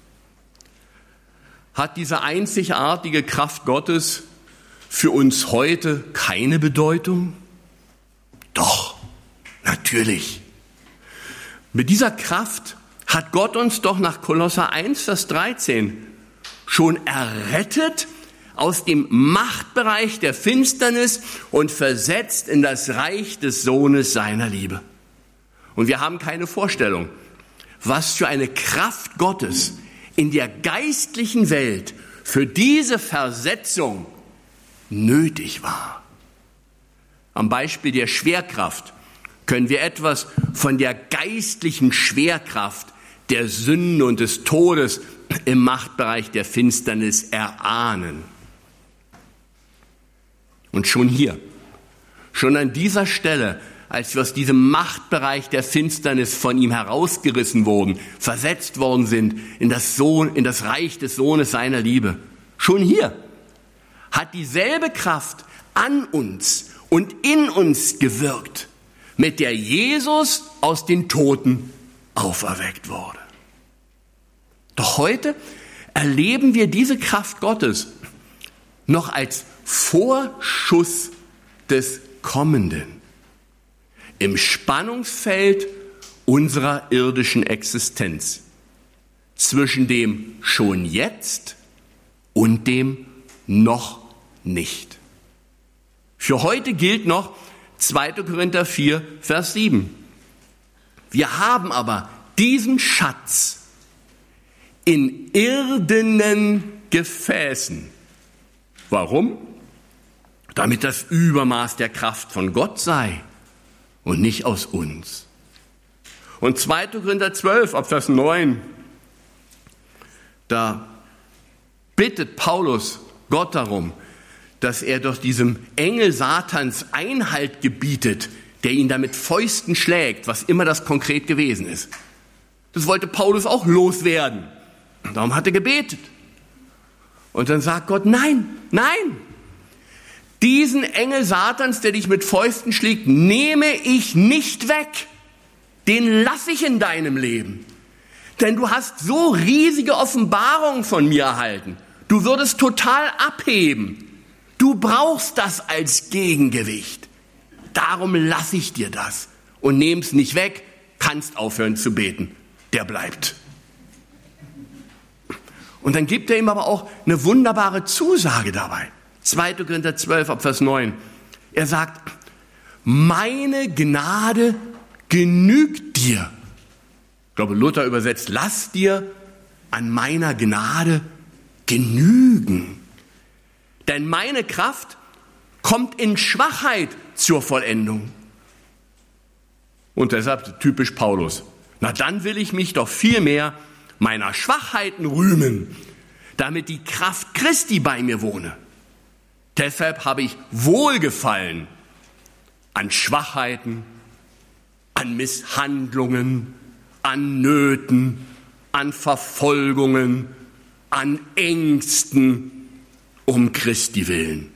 Hat diese einzigartige Kraft Gottes für uns heute keine Bedeutung? Doch, natürlich. Mit dieser Kraft hat Gott uns doch nach Kolosser eins, Vers dreizehn schon errettet aus dem Machtbereich der Finsternis und versetzt in das Reich des Sohnes seiner Liebe. Und wir haben keine Vorstellung, was für eine Kraft Gottes in der geistlichen Welt für diese Versetzung nötig war. Am Beispiel der Schwerkraft können wir etwas von der geistlichen Schwerkraft der Sünde und des Todes im Machtbereich der Finsternis erahnen. Und schon hier, schon an dieser Stelle, als wir aus diesem Machtbereich der Finsternis von ihm herausgerissen wurden, versetzt worden sind in das Sohn, in das Reich des Sohnes seiner Liebe, schon hier hat dieselbe Kraft an uns und in uns gewirkt, mit der Jesus aus den Toten auferweckt wurde. Doch heute erleben wir diese Kraft Gottes noch als Vorschuss des Kommenden im Spannungsfeld unserer irdischen Existenz zwischen dem schon jetzt und dem noch nicht. Für heute gilt noch zweiter Korinther vier, Vers sieben. Wir haben aber diesen Schatz in irdenen Gefäßen. Warum? Damit das Übermaß der Kraft von Gott sei und nicht aus uns. Und zweiter Korinther zwölf, ab Vers neun, da bittet Paulus Gott darum, dass er doch diesem Engel Satans Einhalt gebietet, der ihn da mit Fäusten schlägt, was immer das konkret gewesen ist. Das wollte Paulus auch loswerden. Darum hat er gebetet. Und dann sagt Gott, nein, nein, diesen Engel Satans, der dich mit Fäusten schlägt, nehme ich nicht weg. Den lasse ich in deinem Leben. Denn du hast so riesige Offenbarungen von mir erhalten. Du würdest total abheben. Du brauchst das als Gegengewicht. Darum lasse ich dir das und nehm's nicht weg, kannst aufhören zu beten. Der bleibt. Und dann gibt er ihm aber auch eine wunderbare Zusage dabei. zweiter Korinther zwölf, ab Vers neun. Er sagt, meine Gnade genügt dir. Ich glaube, Luther übersetzt, lass dir an meiner Gnade genügen. Denn meine Kraft kommt in Schwachheit zur Vollendung. Und deshalb typisch Paulus. Na, dann will ich mich doch viel mehr meiner Schwachheiten rühmen, damit die Kraft Christi bei mir wohne. Deshalb habe ich Wohlgefallen an Schwachheiten, an Misshandlungen, an Nöten, an Verfolgungen, an Ängsten um Christi willen.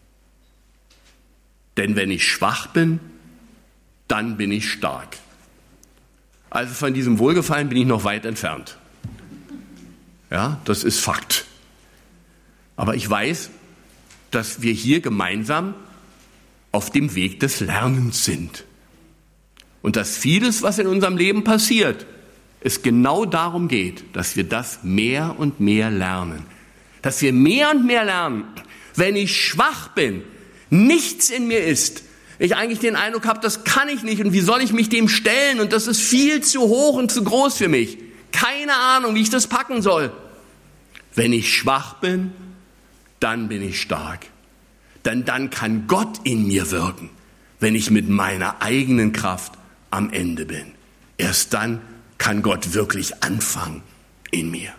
Denn wenn ich schwach bin, dann bin ich stark. Also von diesem Wohlgefallen bin ich noch weit entfernt. Ja, das ist Fakt. Aber ich weiß, dass wir hier gemeinsam auf dem Weg des Lernens sind. Und dass vieles, was in unserem Leben passiert, es genau darum geht, dass wir das mehr und mehr lernen. Dass wir mehr und mehr lernen, wenn ich schwach bin, nichts in mir ist, ich eigentlich den Eindruck habe, das kann ich nicht und wie soll ich mich dem stellen und das ist viel zu hoch und zu groß für mich. Keine Ahnung, wie ich das packen soll. Wenn ich schwach bin, dann bin ich stark. Denn dann kann Gott in mir wirken, wenn ich mit meiner eigenen Kraft am Ende bin. Erst dann kann Gott wirklich anfangen in mir.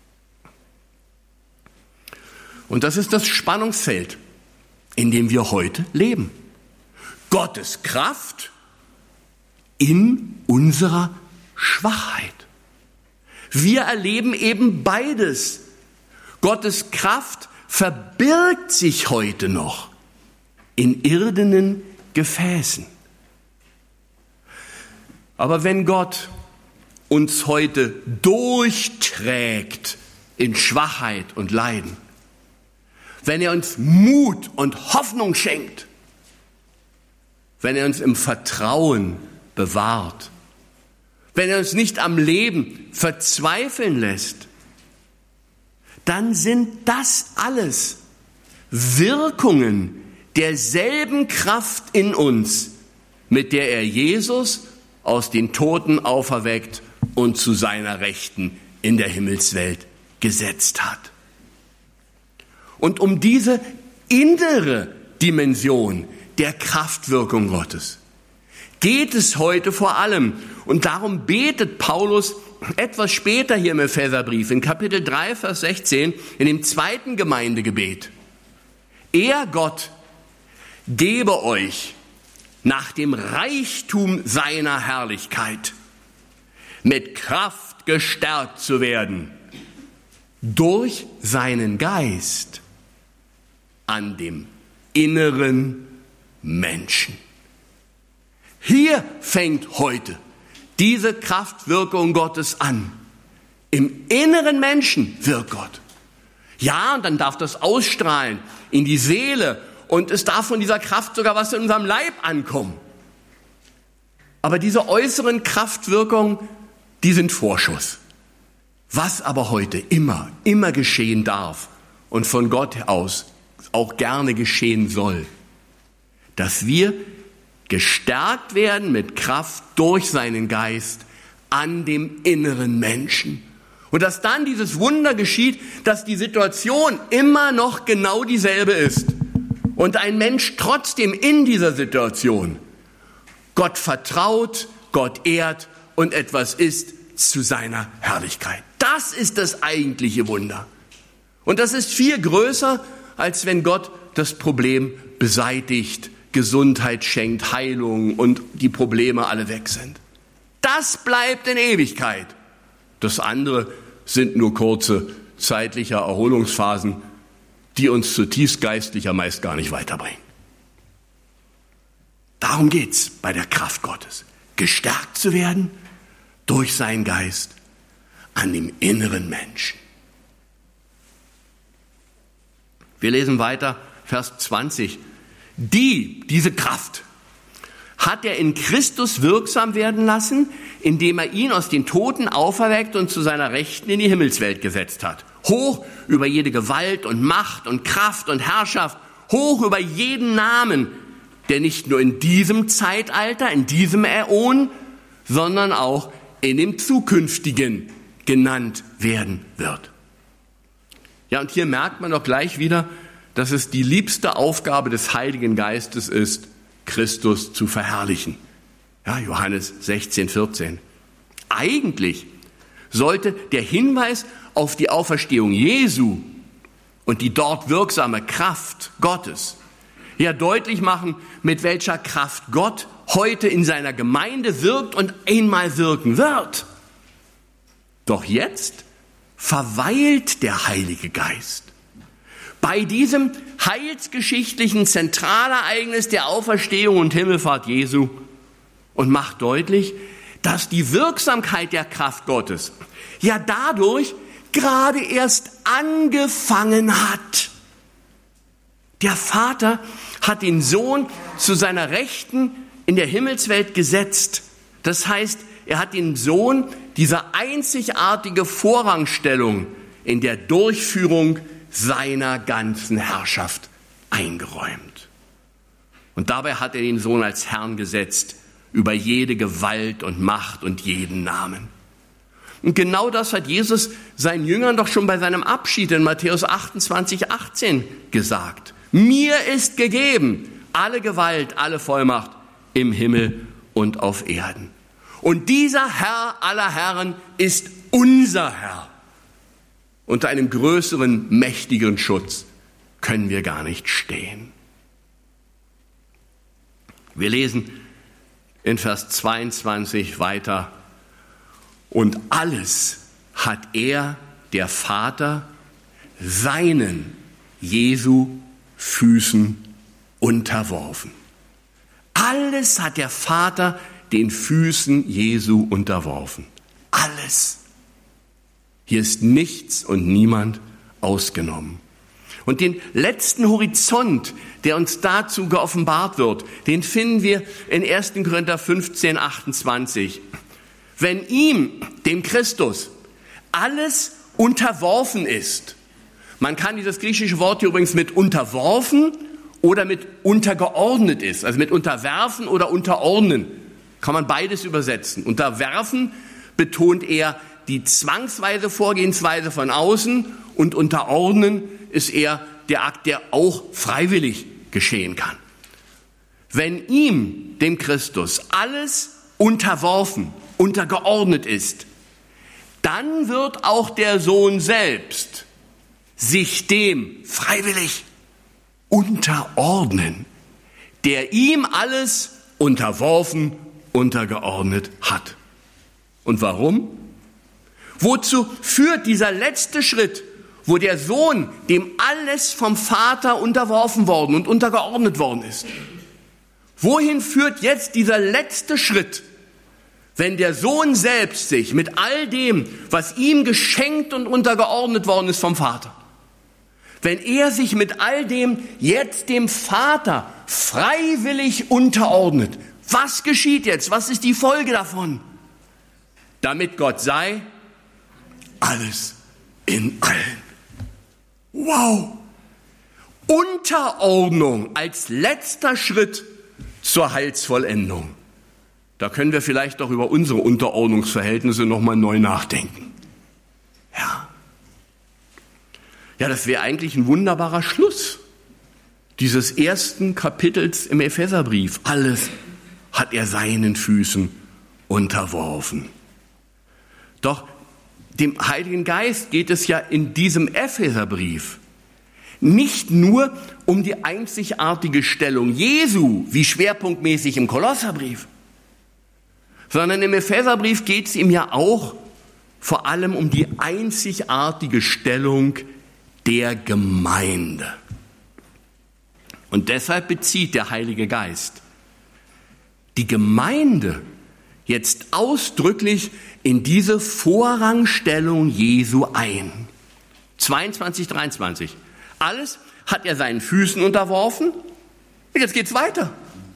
Und das ist das Spannungsfeld, in dem wir heute leben. Gottes Kraft in unserer Schwachheit. Wir erleben eben beides. Gottes Kraft verbirgt sich heute noch in irdenen Gefäßen. Aber wenn Gott uns heute durchträgt in Schwachheit und Leiden, wenn er uns Mut und Hoffnung schenkt, wenn er uns im Vertrauen bewahrt, wenn er uns nicht am Leben verzweifeln lässt, dann sind das alles Wirkungen derselben Kraft in uns, mit der er Jesus aus den Toten auferweckt und zu seiner Rechten in der Himmelswelt gesetzt hat. Und um diese innere Dimension der Kraftwirkung Gottes geht es heute vor allem. Und darum betet Paulus etwas später hier im Epheserbrief, in Kapitel drei, Vers sechzehn, in dem zweiten Gemeindegebet. Er, Gott, gebe euch nach dem Reichtum seiner Herrlichkeit mit Kraft gestärkt zu werden durch seinen Geist an dem inneren Menschen. Hier fängt heute diese Kraftwirkung Gottes an. Im inneren Menschen wirkt Gott. Ja, und dann darf das ausstrahlen in die Seele und es darf von dieser Kraft sogar was in unserem Leib ankommen. Aber diese äußeren Kraftwirkungen, die sind Vorschuss. Was aber heute immer, immer geschehen darf und von Gott aus auch gerne geschehen soll, dass wir gestärkt werden mit Kraft durch seinen Geist an dem inneren Menschen. Und dass dann dieses Wunder geschieht, dass die Situation immer noch genau dieselbe ist. Und ein Mensch trotzdem in dieser Situation Gott vertraut, Gott ehrt und etwas ist zu seiner Herrlichkeit. Das ist das eigentliche Wunder. Und das ist viel größer, als wenn Gott das Problem beseitigt, Gesundheit schenkt, Heilung und die Probleme alle weg sind. Das bleibt in Ewigkeit. Das andere sind nur kurze zeitliche Erholungsphasen, die uns zutiefst geistlicher meist gar nicht weiterbringen. Darum geht's bei der Kraft Gottes. Gestärkt zu werden durch seinen Geist an dem inneren Menschen. Wir lesen weiter, Vers zwanzig. Die, diese Kraft, hat er in Christus wirksam werden lassen, indem er ihn aus den Toten auferweckt und zu seiner Rechten in die Himmelswelt gesetzt hat. Hoch über jede Gewalt und Macht und Kraft und Herrschaft, hoch über jeden Namen, der nicht nur in diesem Zeitalter, in diesem Äon, sondern auch in dem zukünftigen genannt werden wird. Ja, und hier merkt man doch gleich wieder, dass es die liebste Aufgabe des Heiligen Geistes ist, Christus zu verherrlichen. Ja, Johannes sechzehn, vierzehn. Eigentlich sollte der Hinweis auf die Auferstehung Jesu und die dort wirksame Kraft Gottes ja deutlich machen, mit welcher Kraft Gott heute in seiner Gemeinde wirkt und einmal wirken wird. Doch jetzt verweilt der Heilige Geist bei diesem heilsgeschichtlichen Zentralereignis der Auferstehung und Himmelfahrt Jesu und macht deutlich, dass die Wirksamkeit der Kraft Gottes ja dadurch gerade erst angefangen hat. Der Vater hat den Sohn zu seiner Rechten in der Himmelswelt gesetzt. Das heißt, er hat den Sohn diese einzigartige Vorrangstellung in der Durchführung seiner ganzen Herrschaft eingeräumt. Und dabei hat er den Sohn als Herrn gesetzt über jede Gewalt und Macht und jeden Namen. Und genau das hat Jesus seinen Jüngern doch schon bei seinem Abschied in Matthäus achtundzwanzig, achtzehn gesagt. Mir ist gegeben alle Gewalt, alle Vollmacht im Himmel und auf Erden. Und dieser Herr aller Herren ist unser Herr. Unter einem größeren, mächtigeren Schutz können wir gar nicht stehen. Wir lesen in Vers zweiundzwanzig weiter. Und alles hat er, der Vater, seinen Jesu Füßen unterworfen. Alles hat der Vater den Füßen Jesu unterworfen. Alles. Hier ist nichts und niemand ausgenommen. Und den letzten Horizont, der uns dazu geoffenbart wird, den finden wir in ersten Korinther fünfzehn, achtundzwanzig. Wenn ihm, dem Christus, alles unterworfen ist, man kann dieses griechische Wort hier übrigens mit unterworfen oder mit untergeordnet ist, also mit unterwerfen oder unterordnen, kann man beides übersetzen. Unterwerfen betont eher die zwangsweise Vorgehensweise von außen und unterordnen ist eher der Akt, der auch freiwillig geschehen kann. Wenn ihm, dem Christus, alles unterworfen, untergeordnet ist, dann wird auch der Sohn selbst sich dem freiwillig unterordnen, der ihm alles unterworfen, untergeordnet hat. Und warum? Wozu führt dieser letzte Schritt, wo der Sohn, dem alles vom Vater unterworfen worden und untergeordnet worden ist? Wohin führt jetzt dieser letzte Schritt, wenn der Sohn selbst sich mit all dem, was ihm geschenkt und untergeordnet worden ist vom Vater, wenn er sich mit all dem jetzt dem Vater freiwillig unterordnet? Was geschieht jetzt? Was ist die Folge davon? Damit Gott sei alles in allen. Wow! Unterordnung als letzter Schritt zur Heilsvollendung. Da können wir vielleicht doch über unsere Unterordnungsverhältnisse nochmal neu nachdenken. Ja. Ja, das wäre eigentlich ein wunderbarer Schluss dieses ersten Kapitels im Epheserbrief. Alles hat er seinen Füßen unterworfen. Doch dem Heiligen Geist geht es ja in diesem Epheserbrief nicht nur um die einzigartige Stellung Jesu, wie schwerpunktmäßig im Kolosserbrief, sondern im Epheserbrief geht es ihm ja auch vor allem um die einzigartige Stellung der Gemeinde. Und deshalb bezieht der Heilige Geist die Gemeinde jetzt ausdrücklich in diese Vorrangstellung Jesu ein. zweiundzwanzig, dreiundzwanzig. Alles hat er seinen Füßen unterworfen. Und jetzt geht's weiter.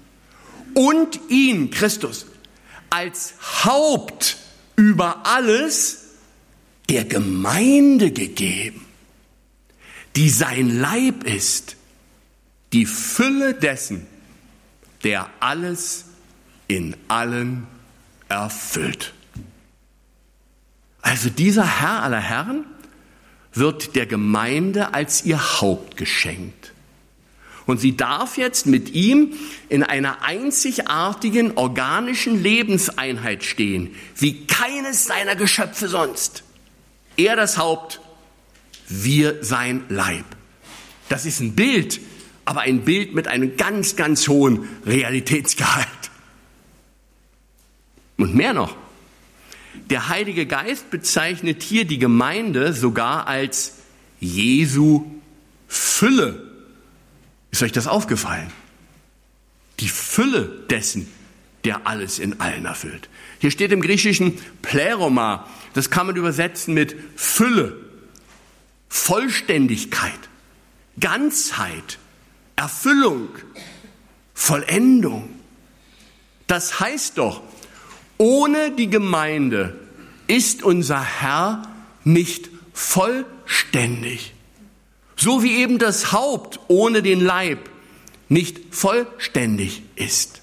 Und ihn, Christus, als Haupt über alles der Gemeinde gegeben, die sein Leib ist, die Fülle dessen, der alles in allen erfüllt. Also dieser Herr aller Herren wird der Gemeinde als ihr Haupt geschenkt. Und sie darf jetzt mit ihm in einer einzigartigen organischen Lebenseinheit stehen, wie keines seiner Geschöpfe sonst. Er das Haupt, wir sein Leib. Das ist ein Bild, aber ein Bild mit einem ganz, ganz hohen Realitätsgehalt. Und mehr noch, der Heilige Geist bezeichnet hier die Gemeinde sogar als Jesu Fülle. Ist euch das aufgefallen? Die Fülle dessen, der alles in allen erfüllt. Hier steht im Griechischen Pleroma, das kann man übersetzen mit Fülle, Vollständigkeit, Ganzheit, Erfüllung, Vollendung. Das heißt doch, ohne die Gemeinde ist unser Herr nicht vollständig. So wie eben das Haupt ohne den Leib nicht vollständig ist.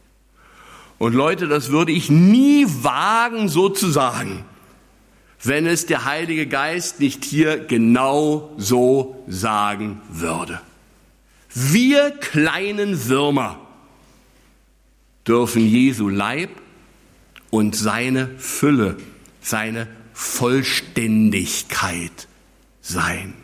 Und Leute, das würde ich nie wagen, so zu sagen, wenn es der Heilige Geist nicht hier genau so sagen würde. Wir kleinen Würmer dürfen Jesu Leib und seine Fülle, seine Vollständigkeit sein.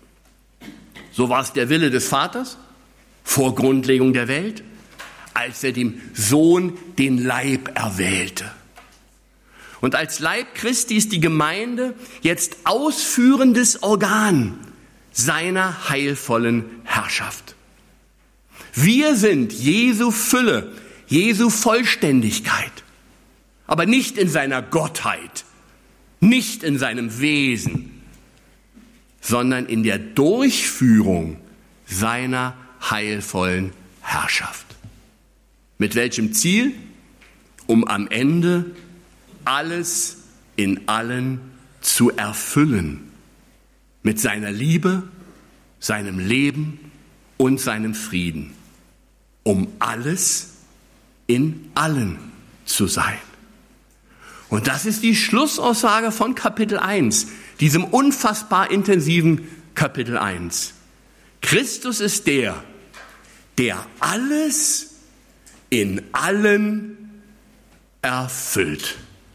So war es der Wille des Vaters vor Grundlegung der Welt, als er dem Sohn den Leib erwählte. Und als Leib Christi ist die Gemeinde jetzt ausführendes Organ seiner heilvollen Herrschaft. Wir sind Jesu Fülle, Jesu Vollständigkeit, aber nicht in seiner Gottheit, nicht in seinem Wesen, sondern in der Durchführung seiner heilvollen Herrschaft. Mit welchem Ziel? Um am Ende alles in allen zu erfüllen. Mit seiner Liebe, seinem Leben und seinem Frieden. Um alles in allen zu sein. Und das ist die Schlussaussage von Kapitel eins, diesem unfassbar intensiven Kapitel eins. Christus ist der, der alles in allen erfüllt.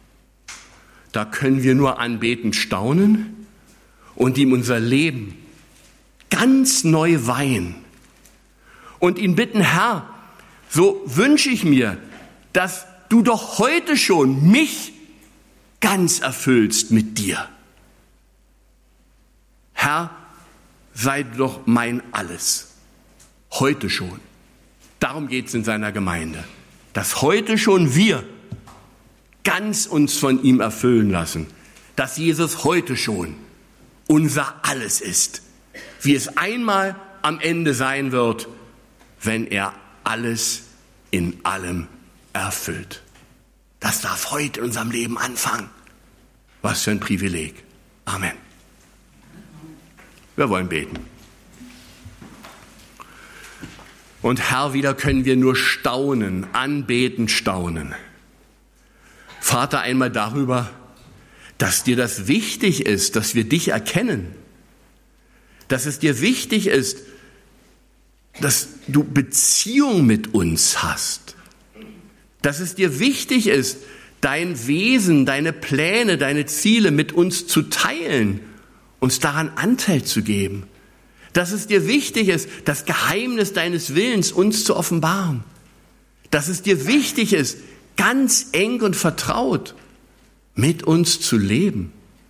Da können wir nur anbetend staunen und ihm unser Leben ganz neu weihen. Und ihn bitten, Herr, so wünsche ich mir, dass du doch heute schon mich ganz erfüllst mit dir. Herr, sei doch mein Alles. Heute schon. Darum geht es in seiner Gemeinde. Dass heute schon wir ganz uns von ihm erfüllen lassen. Dass Jesus heute schon unser Alles ist. Wie es einmal am Ende sein wird, wenn er alles in allem erfüllt. Das darf heute in unserem Leben anfangen. Was für ein Privileg. Amen. Wir wollen beten. Und Herr, wieder können wir nur staunen, anbeten, staunen. Vater, einmal darüber, dass dir das wichtig ist, dass wir dich erkennen. Dass es dir wichtig ist, dass du Beziehung mit uns hast. Dass es dir wichtig ist, dein Wesen, deine Pläne, deine Ziele mit uns zu teilen, uns daran Anteil zu geben. Dass es dir wichtig ist, das Geheimnis deines Willens uns zu offenbaren. Dass es dir wichtig ist, ganz eng und vertraut mit uns zu leben.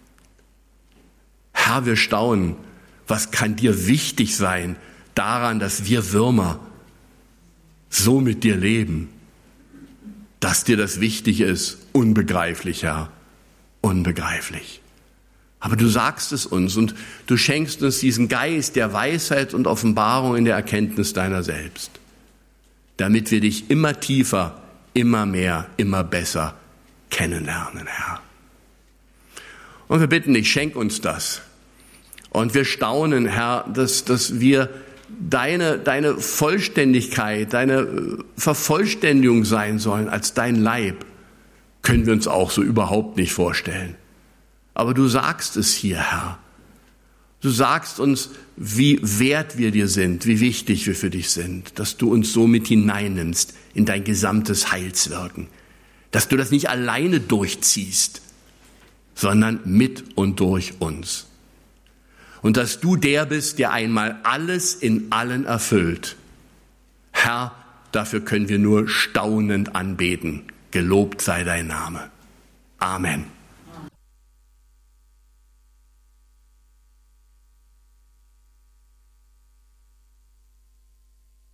Herr, wir staunen, was kann dir wichtig sein daran, dass wir Würmer so mit dir leben, dass dir das wichtig ist, unbegreiflich, Herr, unbegreiflich. Aber du sagst es uns und du schenkst uns diesen Geist der Weisheit und Offenbarung in der Erkenntnis deiner selbst, damit wir dich immer tiefer, immer mehr, immer besser kennenlernen, Herr. Und wir bitten dich, schenk uns das. Und wir staunen, Herr, dass, dass wir deine, deine Vollständigkeit, deine Vervollständigung sein sollen als dein Leib. Können wir uns auch so überhaupt nicht vorstellen. Aber du sagst es hier, Herr. Du sagst uns, wie wert wir dir sind, wie wichtig wir für dich sind, dass du uns so mit hineinnimmst in dein gesamtes Heilswirken. Dass du das nicht alleine durchziehst, sondern mit und durch uns. und dass du der bist, der einmal alles in allen erfüllt. Herr, dafür können wir nur staunend anbeten. Gelobt sei dein Name. Amen.